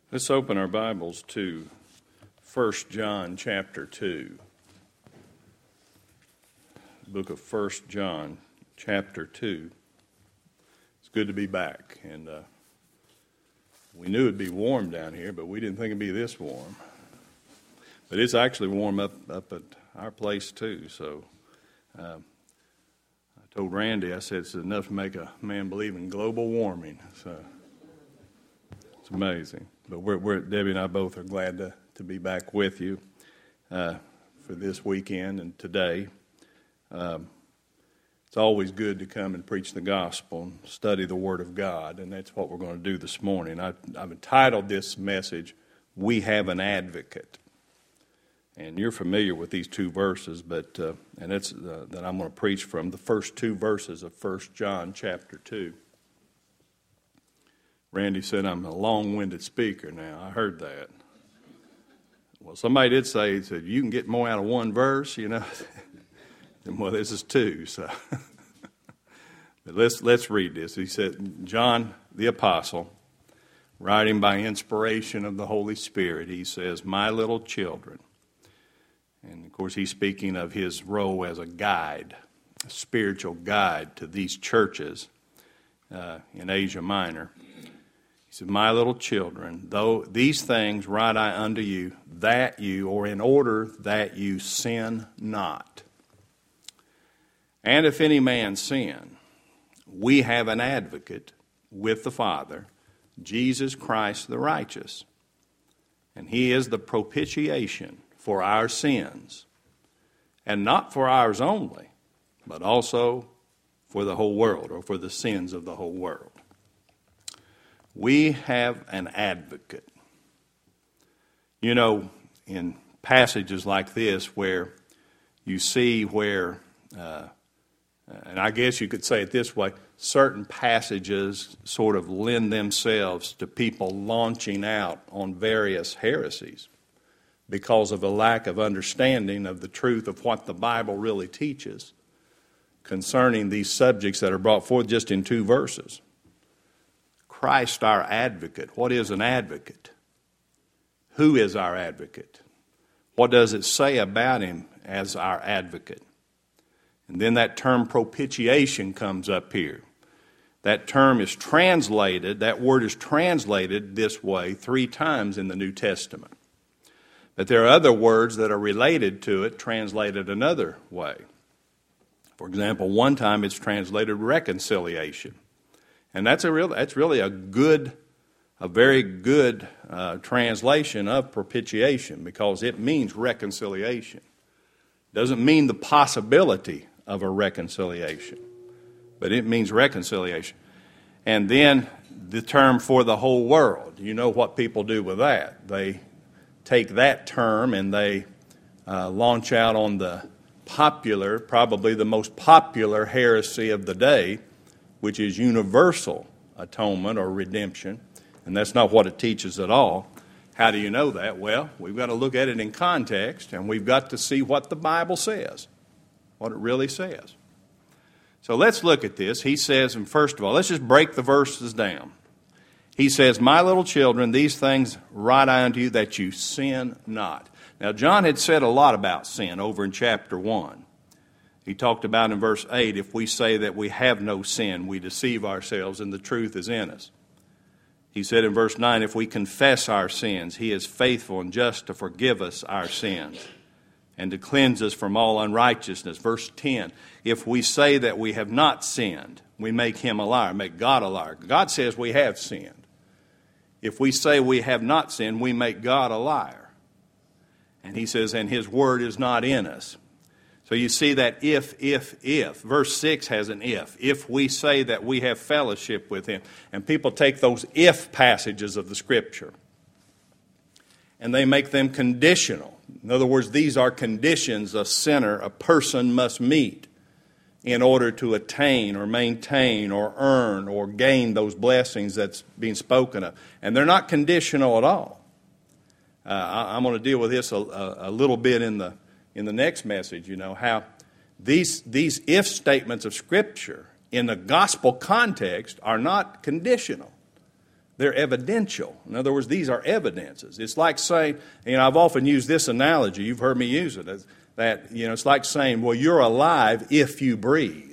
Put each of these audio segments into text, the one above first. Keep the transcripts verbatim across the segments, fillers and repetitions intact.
Let's open our Bibles to First John chapter two. The book of First John chapter two. It's good to be back. And uh, we knew it'd be warm down here, but we didn't think it'd be this warm. But it's actually warm up, up at our place too. So uh, I told Randy, I said, it's enough to make a man believe in global warming. So it's amazing. But we're, we're, Debbie and I both are glad to, to be back with you uh, for this weekend and today. Um, it's always good to come and preach the gospel and study the Word of God, and that's what we're going to do this morning. I, I've entitled this message, We Have an Advocate. And you're familiar with these two verses, but uh, and it's uh, that I'm going to preach from the first two verses of First John chapter two. Randy said I'm a long-winded speaker now. I heard that. Well, somebody did say, he said, you can get more out of one verse, you know. Well, this is two, so. But let's, let's read this. He said, John the Apostle, writing by inspiration of the Holy Spirit, he says, my little children. And, of course, he's speaking of his role as a guide, a spiritual guide to these churches uh, in Asia Minor. He said, my little children, though these things write I unto you, that you, or in order that you sin not. And if any man sin, we have an advocate with the Father, Jesus Christ the righteous. And he is the propitiation for our sins, and not for ours only, but also for the whole world, or for the sins of the whole world. We have an advocate. You know, in passages like this where you see where, uh, and I guess you could say it this way, certain passages sort of lend themselves to people launching out on various heresies because of a lack of understanding of the truth of what the Bible really teaches concerning these subjects that are brought forth just in two verses. Christ our advocate. What is an advocate? Who is our advocate? What does it say about him as our advocate? And then that term propitiation comes up here. That term is translated, that word is translated this way three times in the New Testament. But there are other words that are related to it, translated another way. For example, one time it's translated reconciliation. And that's a real, that's really a good, a very good uh, translation of propitiation because it means reconciliation. It doesn't mean the possibility of a reconciliation, but it means reconciliation. And then the term for the whole world, you know what people do with that. They take that term and they uh, launch out on the popular, probably the most popular heresy of the day, which is universal atonement or redemption, and that's not what it teaches at all. How do you know that? Well, we've got to look at it in context, and we've got to see what the Bible says, what it really says. So let's look at this. He says, and first of all, let's just break the verses down. He says, my little children, these things write I unto you that you sin not. Now, John had said a lot about sin over in chapter one. He talked about in verse eight, if we say that we have no sin, we deceive ourselves and the truth is in us. He said in verse nine, if we confess our sins, he is faithful and just to forgive us our sins and to cleanse us from all unrighteousness. Verse ten, if we say that we have not sinned, we make him a liar, make God a liar. God says we have sinned. If we say we have not sinned, we make God a liar. And he says, and his word is not in us. So you see that if, if, if. Verse six has an if. If we say that we have fellowship with him. And people take those if passages of the Scripture and they make them conditional. In other words, these are conditions a sinner, a person must meet in order to attain or maintain or earn or gain those blessings that's being spoken of. And they're not conditional at all. Uh, I, I'm going to deal with this a, a, a little bit in the in the next message, you know, how these these if statements of Scripture in the gospel context are not conditional. They're evidential. In other words, these are evidences. It's like saying, you know, I've often used this analogy. You've heard me use it. As that, you know, it's like saying, well, you're alive if you breathe.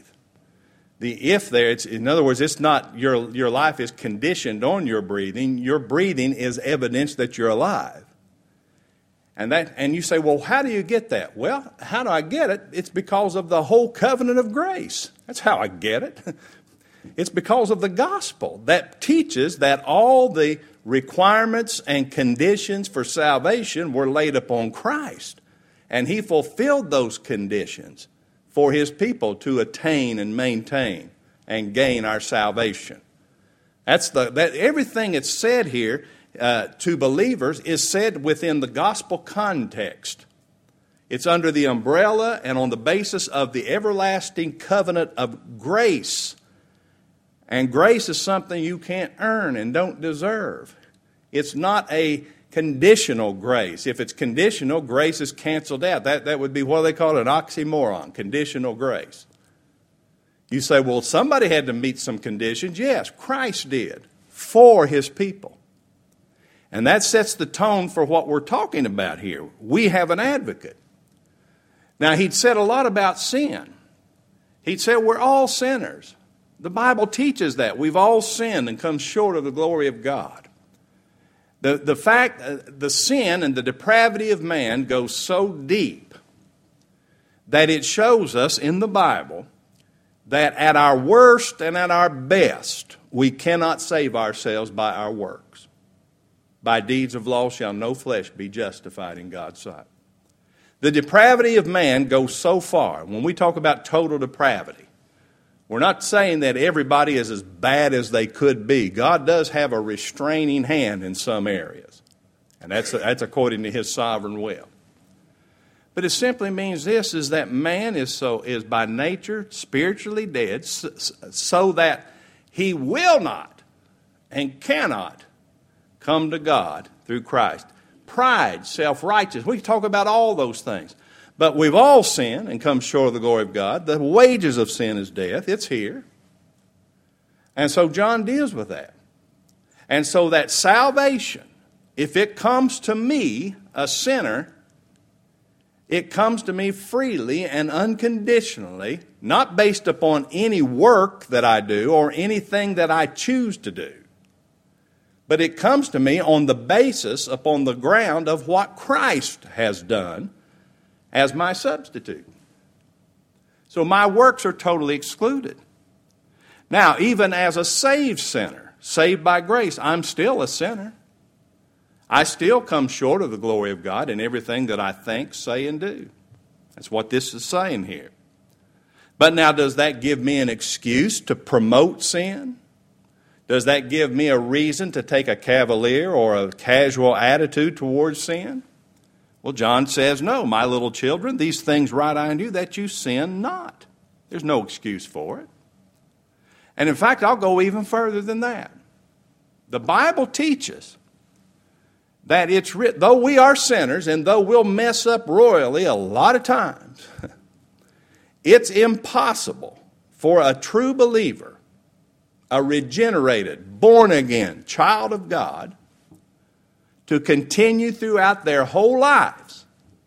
The if there, it's, in other words, it's not your, your life is conditioned on your breathing. Your breathing is evidence that you're alive. And that, and you say, well, how do you get that? Well, how do I get it? It's because of the whole covenant of grace. That's how I get it. It's because of the gospel that teaches that all the requirements and conditions for salvation were laid upon Christ. And he fulfilled those conditions for his people to attain and maintain and gain our salvation. That's the that everything that's said here uh, to believers is said within the gospel context. It's under the umbrella and on the basis of the everlasting covenant of grace. And grace is something you can't earn and don't deserve. It's not a conditional grace. If it's conditional, grace is canceled out. That, that would be what they call an oxymoron, conditional grace. You say, well, somebody had to meet some conditions. Yes, Christ did for his people. And that sets the tone for what we're talking about here. We have an advocate. Now, he'd said a lot about sin. He'd said we're all sinners. The Bible teaches that. We've all sinned and come short of the glory of God. The, the fact, uh, the sin and the depravity of man goes so deep that it shows us in the Bible that at our worst and at our best, we cannot save ourselves by our works. By deeds of law shall no flesh be justified in God's sight. The depravity of man goes so far. When we talk about total depravity, we're not saying that everybody is as bad as they could be. God does have a restraining hand in some areas. And that's, that's according to his sovereign will. But it simply means this, is that man is so is by nature spiritually dead so, so that he will not and cannot come to God through Christ. Pride, self-righteousness, we talk about all those things. But we've all sinned and come short of the glory of God. The wages of sin is death. It's here. And so John deals with that. And so that salvation, if it comes to me, a sinner, it comes to me freely and unconditionally, not based upon any work that I do or anything that I choose to do. But it comes to me on the basis, upon the ground of what Christ has done as my substitute. So my works are totally excluded. Now, even as a saved sinner, saved by grace, I'm still a sinner. I still come short of the glory of God in everything that I think, say, and do. That's what this is saying here. But now, does that give me an excuse to promote sin? Does that give me a reason to take a cavalier or a casual attitude towards sin? Well, John says, no, my little children, these things write I unto you that you sin not. There's no excuse for it. And in fact, I'll go even further than that. The Bible teaches that it's written, though we are sinners and though we'll mess up royally a lot of times, it's impossible for a true believer, a regenerated, born-again child of God, to continue throughout their whole lives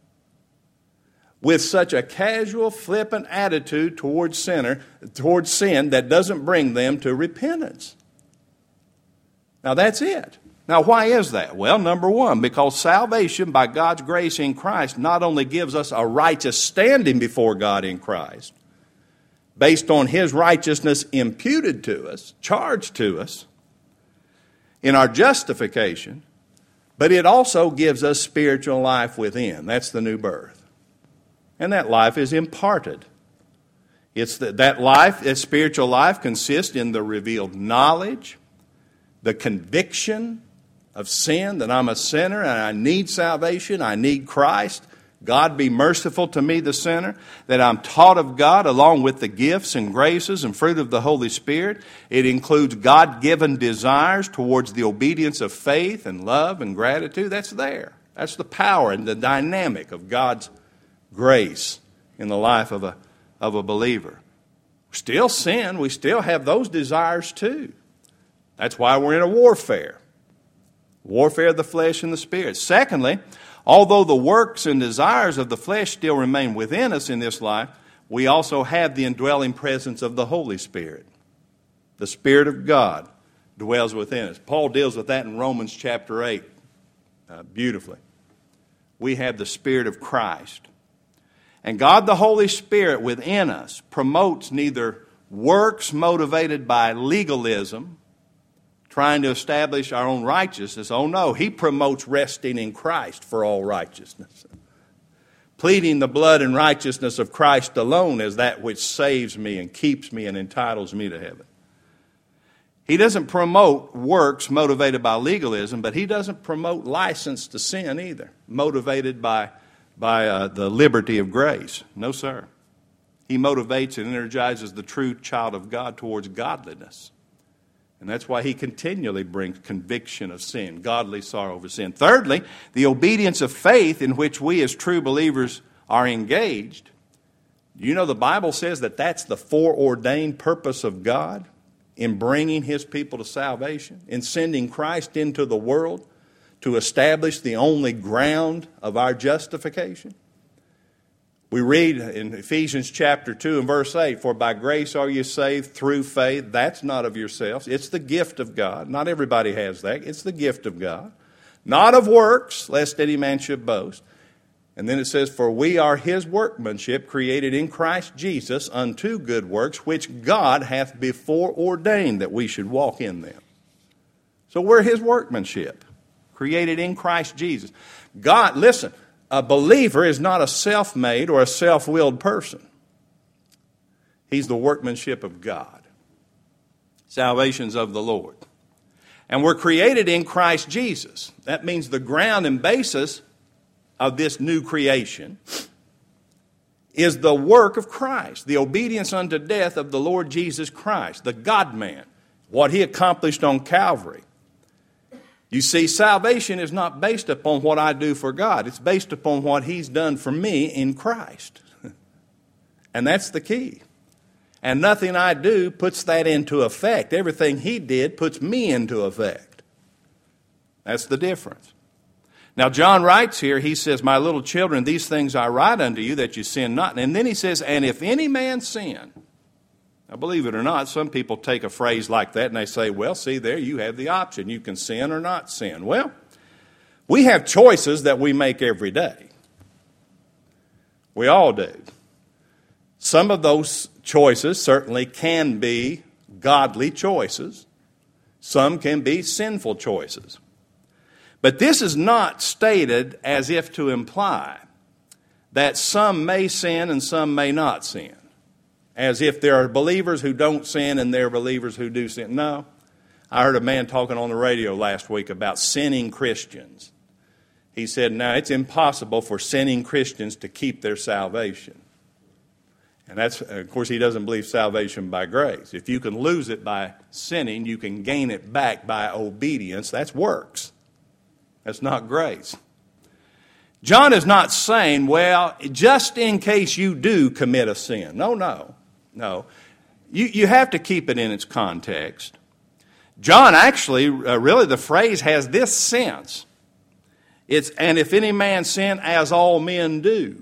with such a casual, flippant attitude towards sinner, towards sin that doesn't bring them to repentance. Now that's it. Now why is that? Well, number one, because salvation by God's grace in Christ not only gives us a righteous standing before God in Christ, based on his righteousness imputed to us, charged to us in our justification, but it also gives us spiritual life within. That's the new birth. And that life is imparted. It's the, that life, that spiritual life consists in the revealed knowledge, the conviction of sin, that I'm a sinner and I need salvation, I need Christ. God be merciful to me, the sinner, that I'm taught of God along with the gifts and graces and fruit of the Holy Spirit. It includes God-given desires towards the obedience of faith and love and gratitude. That's there. That's the power and the dynamic of God's grace in the life of a, of a believer. We still sin. We still have those desires too. That's why we're in a warfare. Warfare of the flesh and the spirit. Secondly, although the works and desires of the flesh still remain within us in this life, we also have the indwelling presence of the Holy Spirit. The Spirit of God dwells within us. Paul deals with that in Romans chapter eight uh, beautifully. We have the Spirit of Christ. And God the Holy Spirit within us promotes neither works motivated by legalism, trying to establish our own righteousness. Oh no, He promotes resting in Christ for all righteousness. Pleading the blood and righteousness of Christ alone as that which saves me and keeps me and entitles me to heaven. He doesn't promote works motivated by legalism, but He doesn't promote license to sin either, motivated by, by uh, the liberty of grace. No, sir. He motivates and energizes the true child of God towards godliness. And that's why He continually brings conviction of sin, godly sorrow over sin. Thirdly, the obedience of faith in which we as true believers are engaged. You know the Bible says that that's the foreordained purpose of God in bringing His people to salvation, in sending Christ into the world to establish the only ground of our justification. We read in Ephesians chapter two and verse eight, "For by grace are you saved through faith." That's not of yourselves. It's the gift of God. Not everybody has that. It's the gift of God. Not of works, lest any man should boast. And then it says, "For we are His workmanship, created in Christ Jesus unto good works, which God hath before ordained that we should walk in them." So we're His workmanship, created in Christ Jesus. God, listen, a believer is not a self-made or a self-willed person. He's the workmanship of God. Salvation's of the Lord. And we're created in Christ Jesus. That means the ground and basis of this new creation is the work of Christ, the obedience unto death of the Lord Jesus Christ, the God-man, what He accomplished on Calvary. You see, salvation is not based upon what I do for God. It's based upon what He's done for me in Christ. And that's the key. And nothing I do puts that into effect. Everything He did puts me into effect. That's the difference. Now, John writes here, he says, "My little children, these things I write unto you, that you sin not." And then he says, "And if any man sin," now, believe it or not, some people take a phrase like that and they say, well, see there, you have the option. You can sin or not sin. Well, we have choices that we make every day. We all do. Some of those choices certainly can be godly choices. Some can be sinful choices. But this is not stated as if to imply that some may sin and some may not sin. As if there are believers who don't sin and there are believers who do sin. No. I heard a man talking on the radio last week about sinning Christians. He said, now it's impossible for sinning Christians to keep their salvation. And that's, of course, he doesn't believe salvation by grace. If you can lose it by sinning, you can gain it back by obedience. That's works. That's not grace. John is not saying, well, just in case you do commit a sin. No, no, no. You, you have to keep it in its context. John actually, uh, really the phrase has this sense. It's, and if any man sin, as all men do.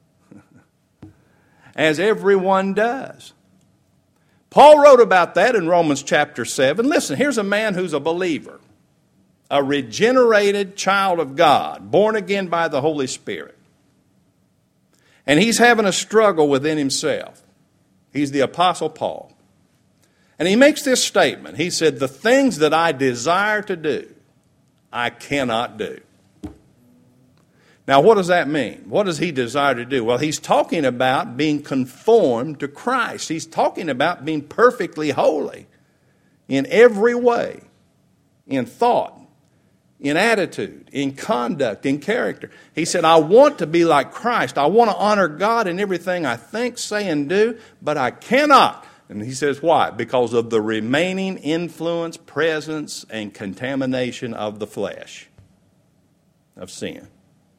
As everyone does. Paul wrote about that in Romans chapter seven. Listen, here's a man who's a believer. A regenerated child of God, born again by the Holy Spirit. And he's having a struggle within himself. He's the Apostle Paul. And he makes this statement. He said, the things that I desire to do, I cannot do. Now, what does that mean? What does he desire to do? Well, he's talking about being conformed to Christ. He's talking about being perfectly holy in every way, in thought, in attitude, in conduct, in character. He said, I want to be like Christ. I want to honor God in everything I think, say, and do, but I cannot. And he says, why? Because of the remaining influence, presence, and contamination of the flesh, of sin.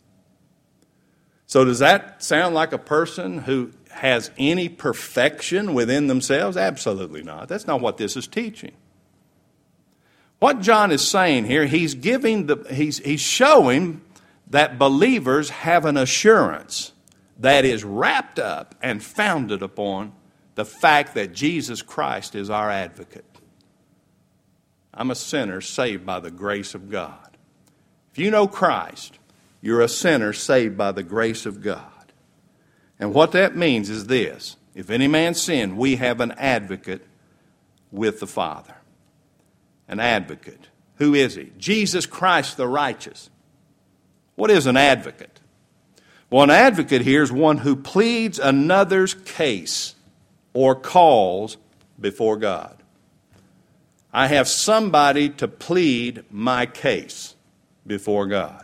So does that sound like a person who has any perfection within themselves? Absolutely not. That's not what this is teaching. What John is saying here, he's giving the, he's, he's showing that believers have an assurance that is wrapped up and founded upon the fact that Jesus Christ is our advocate. I'm a sinner saved by the grace of God. If you know Christ, you're a sinner saved by the grace of God. And what that means is this: if any man sin, we have an advocate with the Father. An advocate. Who is he? Jesus Christ the righteous. What is an advocate? Well, an advocate here is one who pleads another's case or cause before God. I have somebody to plead my case before God.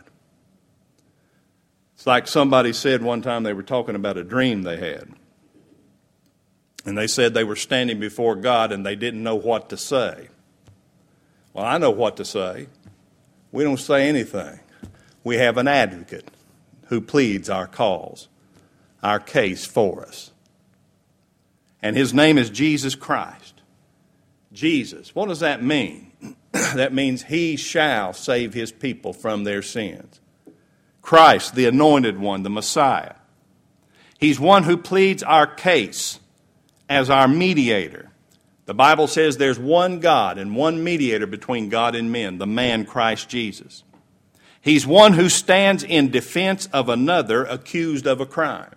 It's like somebody said one time, they were talking about a dream they had. And they said they were standing before God and they didn't know what to say. Well, I know what to say. We don't say anything. We have an advocate who pleads our cause, our case for us. And his name is Jesus Christ. Jesus. What does that mean? That means he shall save his people from their sins. Christ, the anointed one, the Messiah. He's one who pleads our case as our mediator. The Bible says there's one God and one mediator between God and men, the man Christ Jesus. He's one who stands in defense of another accused of a crime,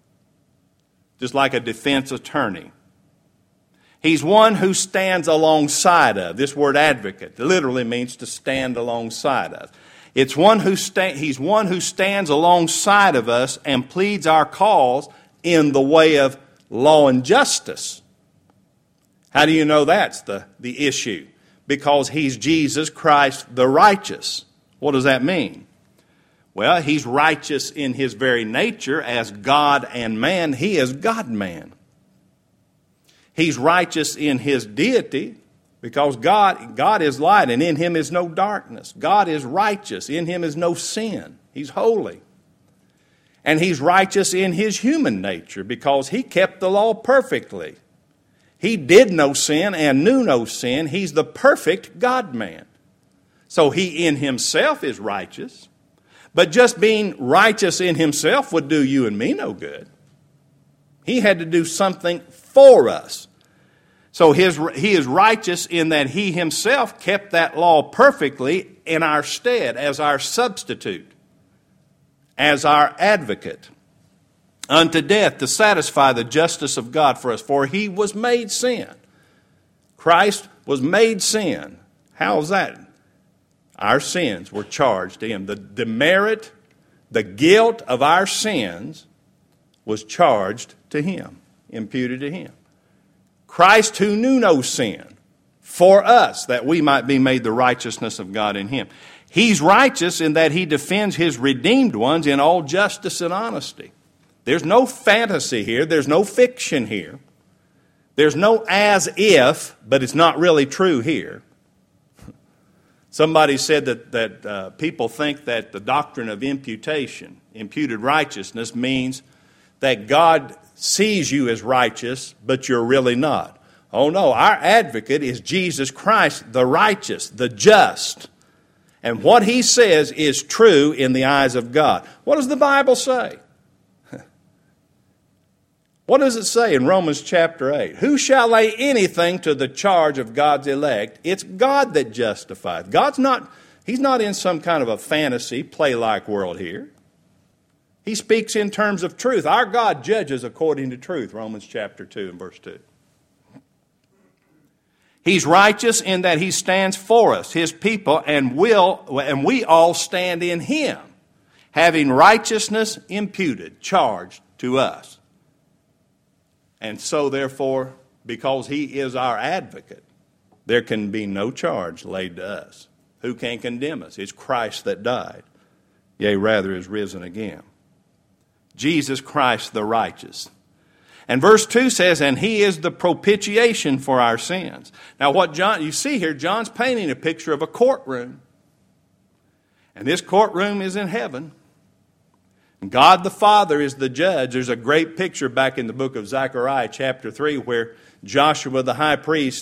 just like a defense attorney. He's one who stands alongside of. This word advocate literally means to stand alongside of. It's one who sta- he's one who stands alongside of us and pleads our cause in the way of law and justice. How do you know that's the, the issue? Because he's Jesus Christ the righteous. What does that mean? Well, he's righteous in his very nature as God and man. He is God-man. He's righteous in his deity because God, God is light and in him is no darkness. God is righteous. In him is no sin. He's holy. And he's righteous in his human nature because he kept the law perfectly. He did no sin and knew no sin. He's the perfect God-man. So he in himself is righteous. But just being righteous in himself would do you and me no good. He had to do something for us. So his, he is righteous in that he himself kept that law perfectly in our stead as our substitute, as our advocate, unto death to satisfy the justice of God for us. For he was made sin. Christ was made sin. How is that? Our sins were charged to him. The demerit, the guilt of our sins was charged to him, imputed to him. Christ, who knew no sin, for us, that we might be made the righteousness of God in him. He's righteous in that he defends his redeemed ones in all justice and honesty. There's no fantasy here. There's no fiction here. There's no as if, but it's not really true here. Somebody said that, that uh, people think that the doctrine of imputation, imputed righteousness, means that God sees you as righteous, but you're really not. Oh no, our advocate is Jesus Christ, the righteous, the just. And what he says is true in the eyes of God. What does the Bible say? What does it say in Romans chapter eight? Who shall lay anything to the charge of God's elect? It's God that justifies. God's not, he's not in some kind of a fantasy, play-like world here. He speaks in terms of truth. Our God judges according to truth, Romans chapter two and verse two. He's righteous in that he stands for us, his people, and will, and we all stand in him, having righteousness imputed, charged to us. And so, therefore, because he is our advocate, there can be no charge laid to us. Who can condemn us? It's Christ that died, yea, rather is risen again. Jesus Christ the righteous. And verse two says, and he is the propitiation for our sins. Now what John, you see here, John's painting a picture of a courtroom. And this courtroom is in heaven. God the Father is the judge. There's a great picture back in the book of Zechariah chapter three where Joshua the high priest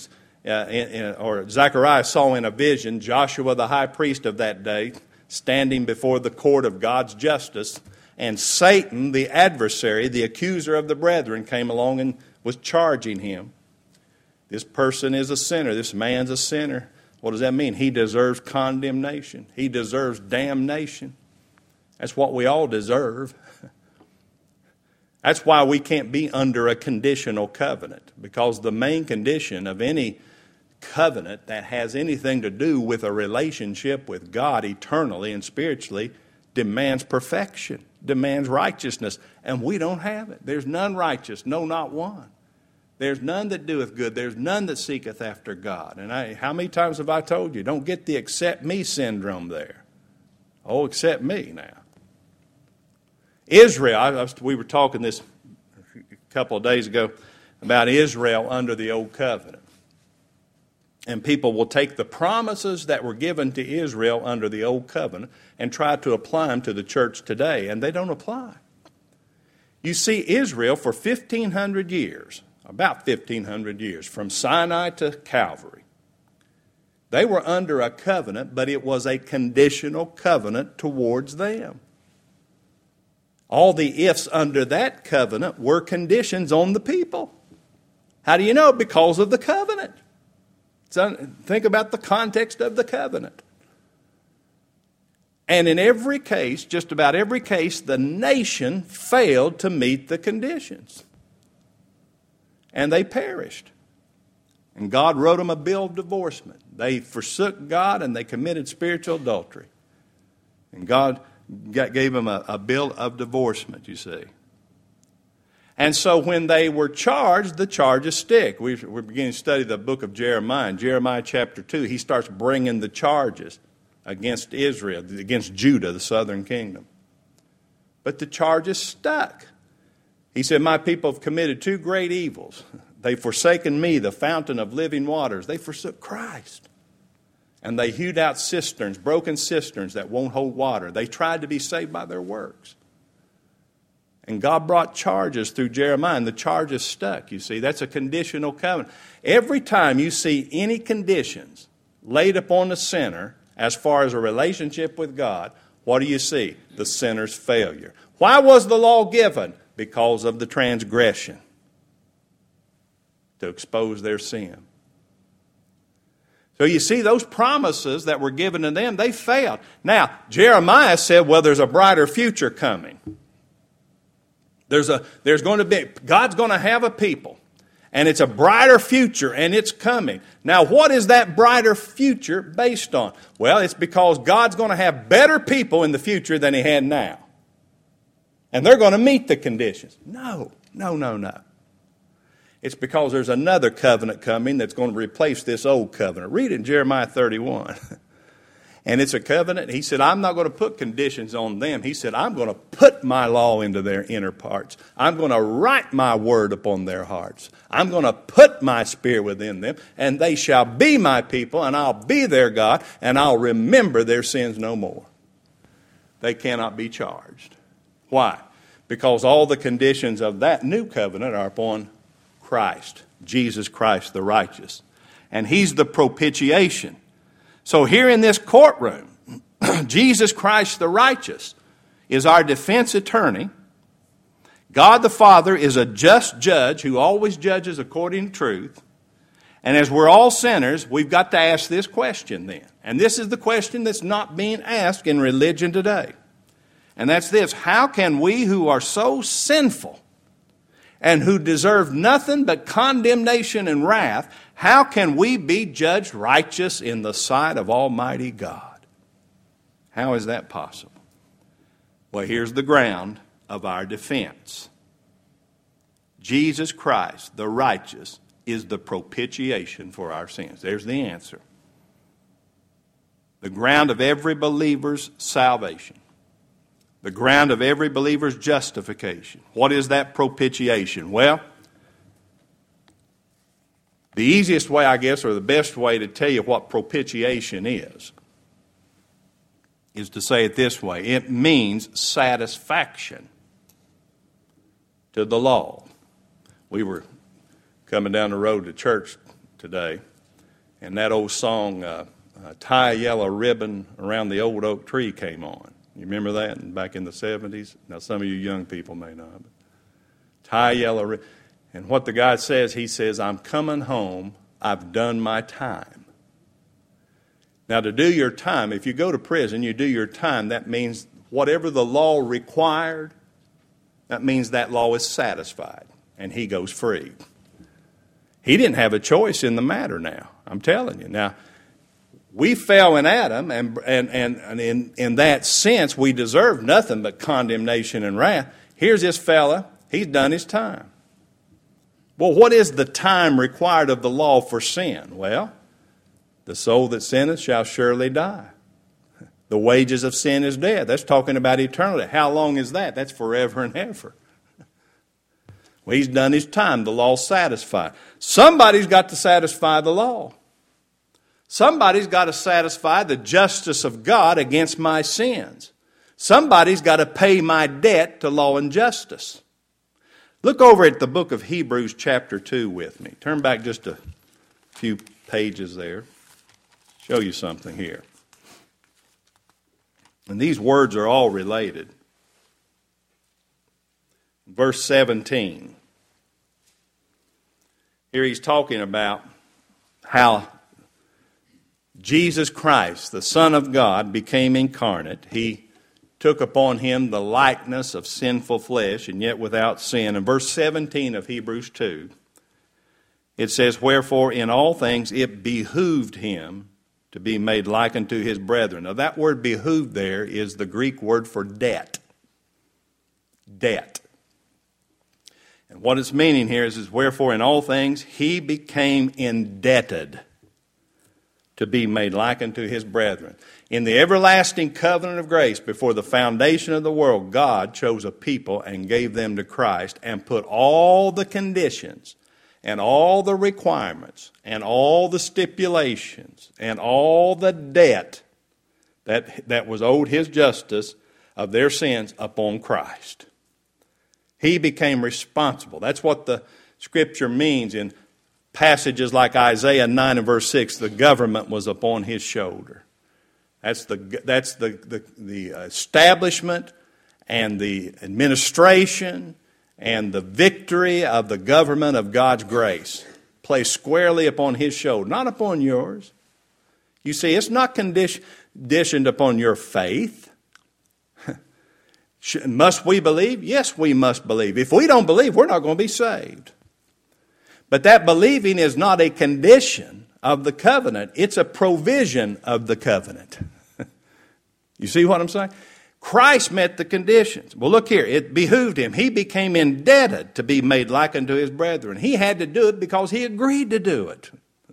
uh, in, in, or Zechariah saw in a vision Joshua the high priest of that day standing before the court of God's justice, and Satan, the adversary, the accuser of the brethren, came along and was charging him. This person is a sinner. This man's a sinner. What does that mean? He deserves condemnation. He deserves damnation. That's what we all deserve. That's why we can't be under a conditional covenant, because the main condition of any covenant that has anything to do with a relationship with God eternally and spiritually demands perfection, demands righteousness, and we don't have it. There's none righteous, no, not one. There's none that doeth good. There's none that seeketh after God. And I, how many times have I told you, don't get the accept me syndrome there. Oh, accept me now. Israel, I, I, we were talking this a couple of days ago about Israel under the old covenant. And people will take the promises that were given to Israel under the old covenant and try to apply them to the church today, and they don't apply. You see, Israel for fifteen hundred years, about fifteen hundred years, from Sinai to Calvary, they were under a covenant, but it was a conditional covenant towards them. All the ifs under that covenant were conditions on the people. How do you know? Because of the covenant. So think about the context of the covenant. And in every case, just about every case, the nation failed to meet the conditions. And they perished. And God wrote them a bill of divorcement. They forsook God and they committed spiritual adultery. And God gave them a, a bill of divorcement, you see. And so when they were charged, the charges stick. We, we're beginning to study the book of Jeremiah. In Jeremiah chapter two, he starts bringing the charges against Israel, against Judah, the southern kingdom. But the charges stuck. He said, my people have committed two great evils. They've forsaken me, the fountain of living waters. They forsook Christ. And they hewed out cisterns, broken cisterns that won't hold water. They tried to be saved by their works. And God brought charges through Jeremiah, and the charges stuck, you see. That's a conditional covenant. Every time you see any conditions laid upon the sinner as far as a relationship with God, what do you see? The sinner's failure. Why was the law given? Because of the transgression, to expose their sin. So you see, those promises that were given to them, they failed. Now, Jeremiah said, well, there's a brighter future coming. There's a, there's going to be, God's going to have a people, and it's a brighter future, and it's coming. Now, what is that brighter future based on? Well, it's because God's going to have better people in the future than He had now. And they're going to meet the conditions. No, no, no, no. It's because there's another covenant coming that's going to replace this old covenant. Read it in Jeremiah thirty-one. And it's a covenant. He said, I'm not going to put conditions on them. He said, I'm going to put my law into their inner parts. I'm going to write my word upon their hearts. I'm going to put my spirit within them, and they shall be my people, and I'll be their God, and I'll remember their sins no more. They cannot be charged. Why? Because all the conditions of that new covenant are upon Christ, Jesus Christ the righteous. And He's the propitiation. So here in this courtroom, Jesus Christ the righteous is our defense attorney. God the Father is a just judge who always judges according to truth. And as we're all sinners, we've got to ask this question then. And this is the question that's not being asked in religion today. And that's this: how can we who are so sinful and who deserve nothing but condemnation and wrath, how can we be judged righteous in the sight of Almighty God? How is that possible? Well, here's the ground of our defense. Jesus Christ, the righteous, is the propitiation for our sins. There's the answer. The ground of every believer's salvation. The ground of every believer's justification. What is that propitiation? Well, the easiest way, I guess, or the best way to tell you what propitiation is, is to say it this way. It means satisfaction to the law. We were coming down the road to church today, and that old song, uh, uh, Tie a Yellow Ribbon Around the Old Oak Tree came on. You remember that back in the seventies? Now, some of you young people may not. But tie a yellow ribbon. And what the guy says, he says, I'm coming home. I've done my time. Now, to do your time, if you go to prison, you do your time, that means whatever the law required, that means that law is satisfied, and he goes free. He didn't have a choice in the matter now, I'm telling you. Now, we fell in Adam, and, and, and, and in, in that sense, we deserve nothing but condemnation and wrath. Here's this fella, he's done his time. Well, what is the time required of the law for sin? Well, the soul that sinneth shall surely die. The wages of sin is death. That's talking about eternity. How long is that? That's forever and ever. Well, he's done his time. The law's satisfied. Somebody's got to satisfy the law. Somebody's got to satisfy the justice of God against my sins. Somebody's got to pay my debt to law and justice. Look over at the book of Hebrews chapter two with me. Turn back just a few pages there. Show you something here. And these words are all related. Verse seventeen. Here he's talking about how Jesus Christ, the Son of God, became incarnate. He took upon him the likeness of sinful flesh, and yet without sin. In verse seventeen of Hebrews two, it says, wherefore in all things it behooved him to be made like unto his brethren. Now that word behooved there is the Greek word for debt. Debt. And what it's meaning here is, is wherefore in all things he became indebted to be made like unto his brethren. In the everlasting covenant of grace, before the foundation of the world, God chose a people and gave them to Christ and put all the conditions and all the requirements and all the stipulations and all the debt that, that was owed his justice of their sins upon Christ. He became responsible. That's what the Scripture means in passages like Isaiah nine and verse six. The government was upon his shoulder. That's the, that's the, the, the establishment and the administration and the victory of the government of God's grace placed squarely upon his shoulder, not upon yours. You see, it's not conditioned upon your faith. Must we believe? Yes, we must believe. If we don't believe, we're not going to be saved. But that believing is not a condition of the covenant. It's a provision of the covenant. You see what I'm saying? Christ met the conditions. Well, look here. It behooved him. He became indebted to be made like unto his brethren. He had to do it because he agreed to do it.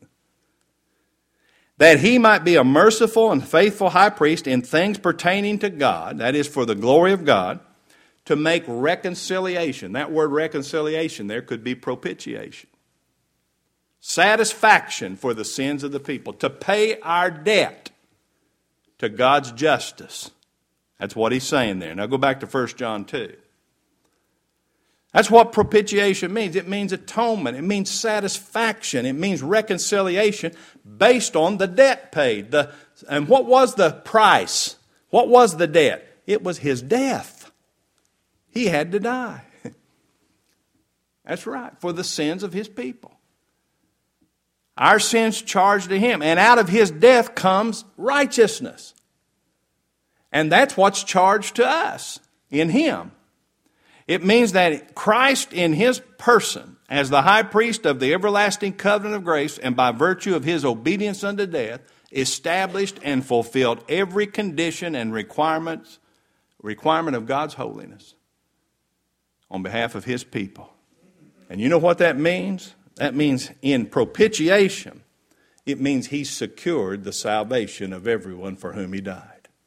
That he might be a merciful and faithful high priest in things pertaining to God, that is for the glory of God, to make reconciliation. That word reconciliation there could be propitiation. Satisfaction for the sins of the people. To pay our debt to God's justice. That's what he's saying there. Now go back to First John two. That's what propitiation means. It means atonement. It means satisfaction. It means reconciliation based on the debt paid. The, and what was the price? What was the debt? It was his death. He had to die. That's right, for the sins of his people. Our sins charged to him. And out of his death comes righteousness. And that's what's charged to us in him. It means that Christ in his person, as the high priest of the everlasting covenant of grace, and by virtue of his obedience unto death, established and fulfilled every condition and requirement, requirement of God's holiness on behalf of his people. And you know what that means? That means in propitiation, it means he secured the salvation of everyone for whom he died.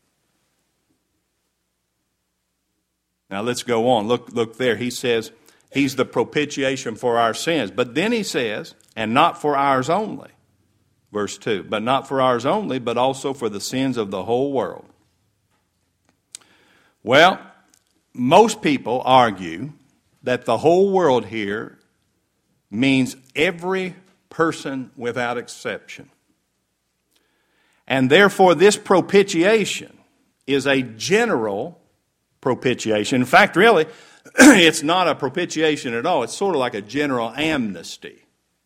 Now let's go on. Look, look there. He says he's the propitiation for our sins. But then he says, and not for ours only. Verse two. But not for ours only, but also for the sins of the whole world. Well, most people argue that the whole world here means every person without exception. And therefore, this propitiation is a general propitiation. In fact, really, it's not a propitiation at all. It's sort of like a general amnesty.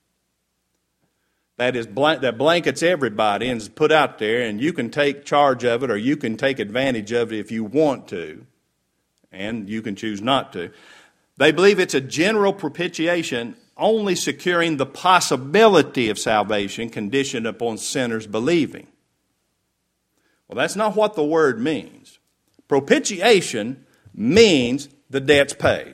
That is, that blankets everybody and is put out there, and you can take charge of it or you can take advantage of it if you want to, and you can choose not to. They believe it's a general propitiation, only securing the possibility of salvation conditioned upon sinners believing. Well, that's not what the word means. Propitiation means the debt's paid.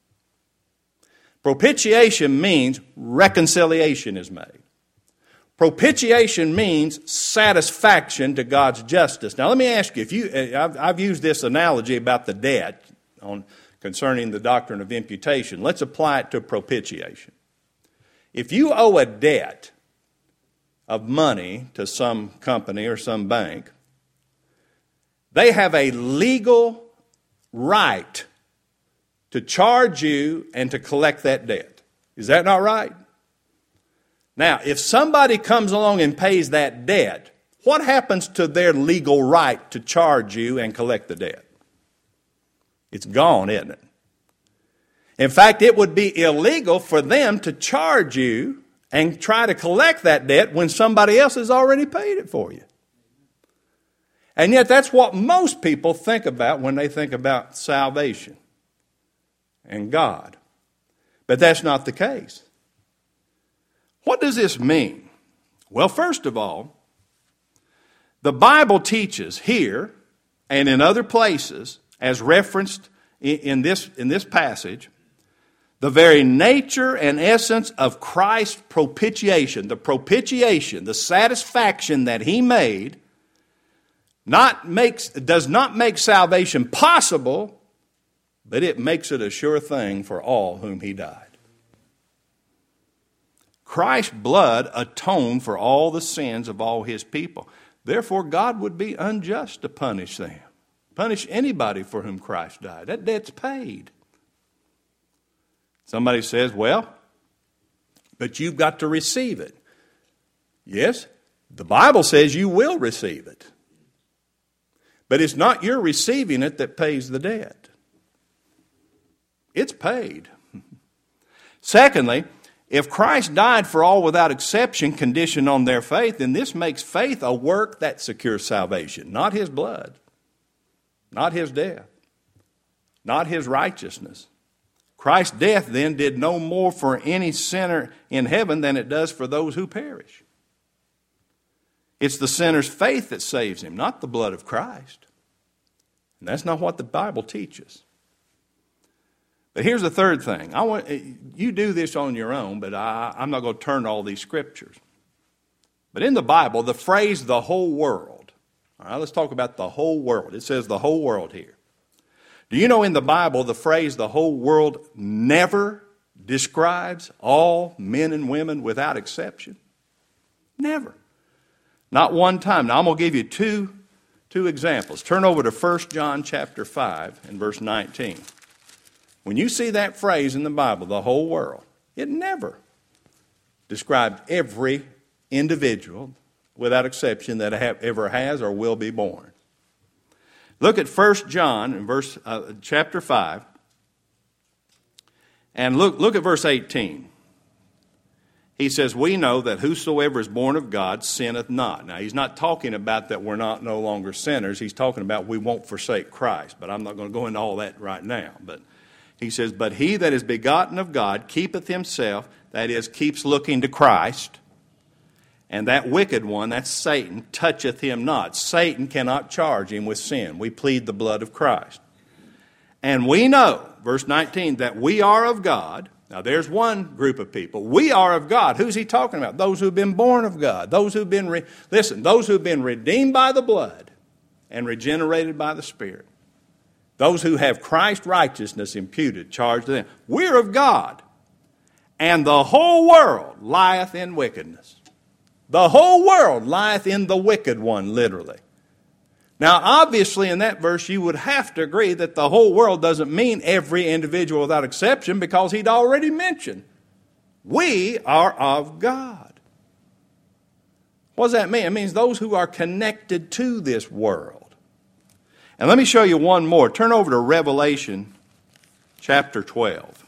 Propitiation means reconciliation is made. Propitiation means satisfaction to God's justice. Now, let me ask you, if you, I've, I've used this analogy about the debt on concerning the doctrine of imputation. Let's apply it to propitiation. If you owe a debt of money to some company or some bank, they have a legal right to charge you and to collect that debt. Is that not right? Now, if somebody comes along and pays that debt, what happens to their legal right to charge you and collect the debt? It's gone, isn't it? In fact, it would be illegal for them to charge you and try to collect that debt when somebody else has already paid it for you. And yet that's what most people think about when they think about salvation and God. But that's not the case. What does this mean? Well, first of all, the Bible teaches here and in other places, as referenced in this, in this passage, the very nature and essence of Christ's propitiation, the propitiation, the satisfaction that He made, not makes, does not make salvation possible, but it makes it a sure thing for all whom He died. Christ's blood atoned for all the sins of all His people. Therefore, God would be unjust to punish them. Punish anybody for whom Christ died. That debt's paid. Somebody says, well, but you've got to receive it. Yes, the Bible says you will receive it. But it's not your receiving it that pays the debt. It's paid. Secondly, if Christ died for all without exception, conditioned on their faith, then this makes faith a work that secures salvation. Not His blood. Not His death. Not His righteousness. Christ's death then did no more for any sinner in heaven than it does for those who perish. It's the sinner's faith that saves him, not the blood of Christ. And that's not what the Bible teaches. But here's the third thing. I want you do this on your own, but I, I'm not going to turn to all these scriptures. But in the Bible, the phrase the whole world. All right, let's talk about the whole world. It says the whole world here. Do you know in the Bible the phrase the whole world never describes all men and women without exception? Never. Not one time. Now I'm going to give you two, two examples. Turn over to First John chapter five and verse nineteen. When you see that phrase in the Bible, the whole world, it never describes every individual without exception that have, ever has or will be born. Look at First John in verse uh, chapter five, and look look at verse eighteen. He says, "We know that whosoever is born of God sinneth not." Now, he's not talking about that we're not no longer sinners. He's talking about we won't forsake Christ. But I'm not going to go into all that right now. But he says, "But he that is begotten of God keepeth himself," that is, keeps looking to Christ. "And that wicked one," that's Satan, "toucheth him not." Satan cannot charge him with sin. We plead the blood of Christ. "And we know," verse nineteen, "that we are of God." Now there's one group of people. We are of God. Who's he talking about? Those who've been born of God. Those who've been, re- listen, those who've been redeemed by the blood and regenerated by the Spirit. Those who have Christ's righteousness imputed, charged to them. We're of God. "And the whole world lieth in wickedness." The whole world lieth in the wicked one, literally. Now, obviously, in that verse, you would have to agree that the whole world doesn't mean every individual without exception, because he'd already mentioned, we are of God. What does that mean? It means those who are connected to this world. And let me show you one more. Turn over to Revelation chapter twelve.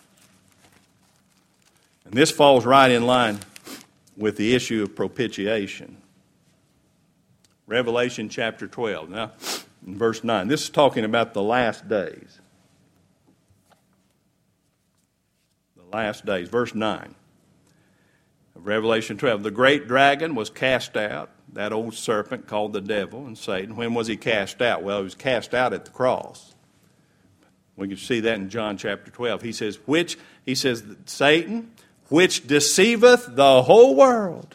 And this falls right in line with the issue of propitiation. Revelation chapter twelve. Now, in verse nine. This is talking about the last days. The last days. Verse nine of Revelation twelve. The great dragon was cast out, that old serpent called the devil and Satan. When was he cast out? Well, he was cast out at the cross. We can see that in John chapter twelve. He says, which, he says, Satan, which deceiveth the whole world.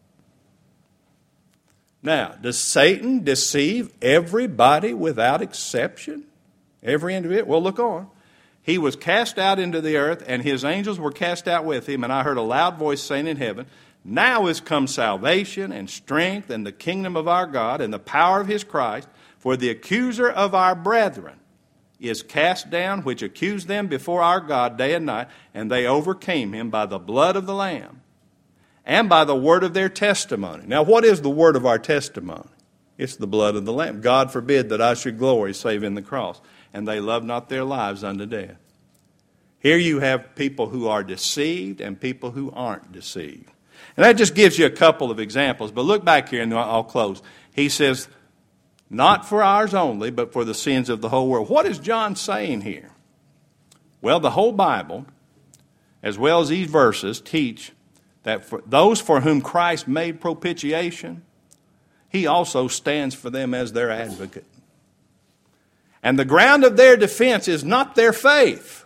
Now, does Satan deceive everybody without exception? Every individual? Well, look on. He was cast out into the earth, and his angels were cast out with him. And I heard a loud voice saying in heaven, now is come salvation and strength and the kingdom of our God and the power of his Christ. For the accuser of our brethren is cast down, which accused them before our God day and night. And they overcame him by the blood of the Lamb and by the word of their testimony. Now, what is the word of our testimony? It's the blood of the Lamb. God forbid that I should glory save in the cross. And they love not their lives unto death. Here you have people who are deceived and people who aren't deceived. And that just gives you a couple of examples. But look back here and I'll close. He says, not for ours only, but for the sins of the whole world. What is John saying here? Well, the whole Bible, as well as these verses, teach that for those for whom Christ made propitiation, he also stands for them as their advocate. And the ground of their defense is not their faith.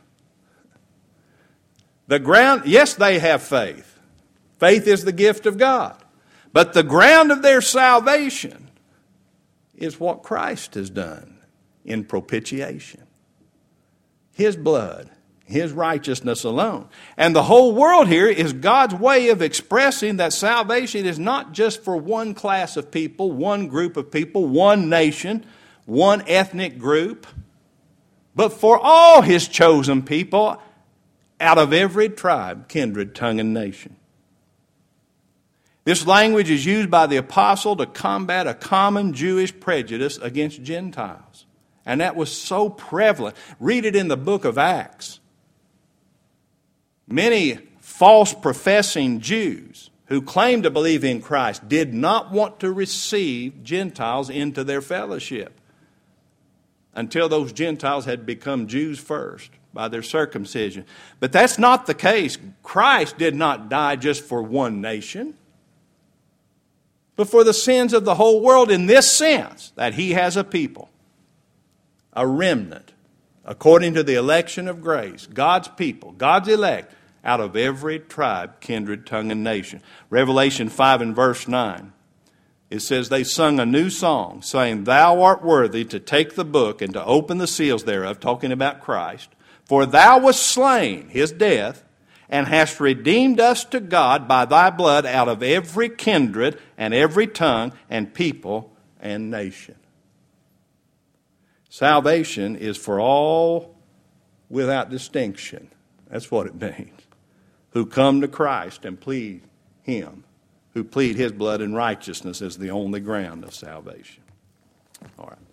The ground, yes, they have faith. Faith is the gift of God. But the ground of their salvation is what Christ has done in propitiation. His blood, his righteousness alone. And the whole world here is God's way of expressing that salvation is not just for one class of people, one group of people, one nation, one ethnic group, but for all his chosen people out of every tribe, kindred, tongue, and nation. This language is used by the apostle to combat a common Jewish prejudice against Gentiles. And that was so prevalent. Read it in the book of Acts. Many false professing Jews who claimed to believe in Christ did not want to receive Gentiles into their fellowship until those Gentiles had become Jews first by their circumcision. But that's not the case. Christ did not die just for one nation, but for the sins of the whole world in this sense, that he has a people, a remnant, according to the election of grace, God's people, God's elect, out of every tribe, kindred, tongue, and nation. Revelation five and verse nine. It says, they sung a new song, saying, thou art worthy to take the book and to open the seals thereof, talking about Christ. For thou wast slain, his death, and hast redeemed us to God by thy blood out of every kindred and every tongue and people and nation. Salvation is for all without distinction. That's what it means. Who come to Christ and plead him. Who plead his blood and righteousness as the only ground of salvation. All right.